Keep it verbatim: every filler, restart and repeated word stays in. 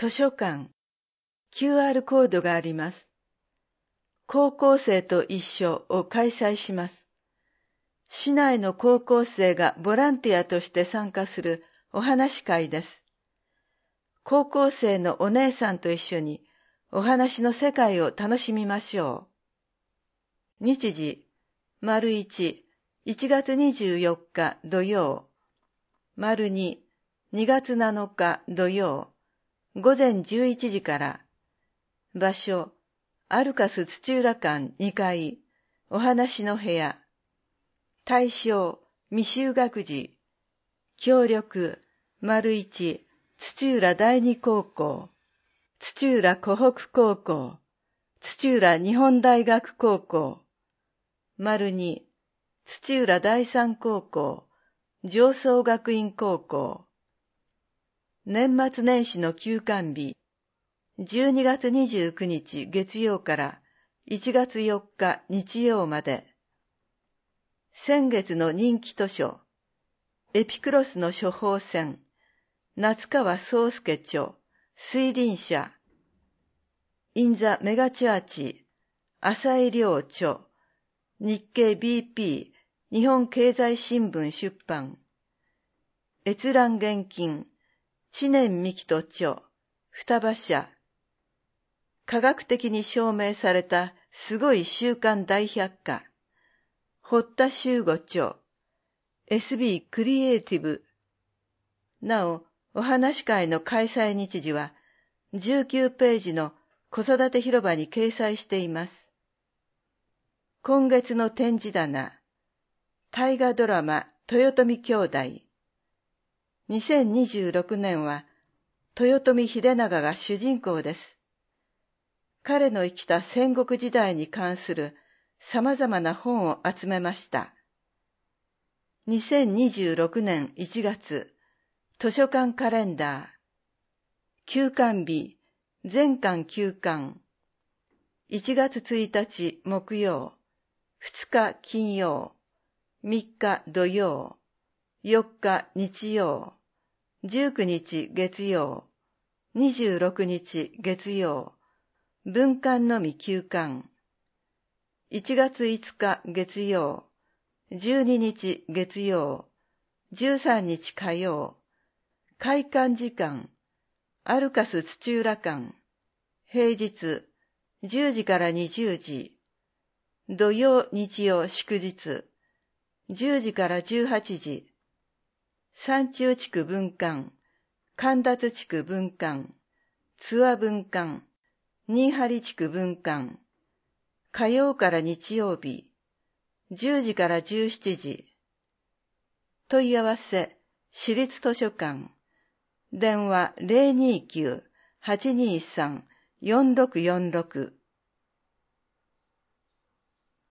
図書館、キューアール コードがあります。高校生と一緒を開催します。市内の高校生がボランティアとして参加するお話会です。高校生のお姉さんと一緒にお話の世界を楽しみましょう。日時、丸一、いちがつにじゅうよっか土曜、丸二、にがつなのか土曜、午前じゅういちじから。場所、アルカス土浦館にかい、お話の部屋。対象、未就学児。協力、丸一、土浦第二高校、土浦湖北高校、土浦日本大学高校。丸二、土浦第三高校、上層学院高校。年末年始の休館日、じゅうにがつにじゅうくにち月曜からいちがつよっか日曜まで。先月の人気図書、エピクロスの処方箋、夏川宗介著、推臨者、インザメガチャーチ、浅井亮著、日経 ビーピー、日本経済新聞出版、閲覧現金、知念美希と著、双葉社、科学的に証明されたすごい週刊大百科、堀田修吾著、エスビー クリエイティブ。なお、お話会の開催日時はじゅうきゅうページの子育て広場に掲載しています。今月の展示棚、大河ドラマ豊臣兄弟。にせんにじゅうろくねんは豊臣秀長が主人公です。彼の生きた戦国時代に関する様々な本を集めました。にせんにじゅうろくねんいちがつ、図書館カレンダー。休館日、全館休館。いちがつついたち木曜、ふつか金曜、みっか土曜、よっか日曜、じゅうくにち月曜、にじゅうろくにち月曜、文館のみ休館。いちがついつか月曜、じゅうににち月曜、じゅうさんにち火曜、開館時間、アルカス土浦館、平日、じゅうじからにじゅうじ、土曜日曜祝日、じゅうじからじゅうはちじ、山中地区文館、神立地区文館、津和文館、新張地区文館、火曜から日曜日、じゅうじからじゅうしちじ。問い合わせ、市立図書館。電話 ゼロにきゅう はちにさん よんろくよんろく。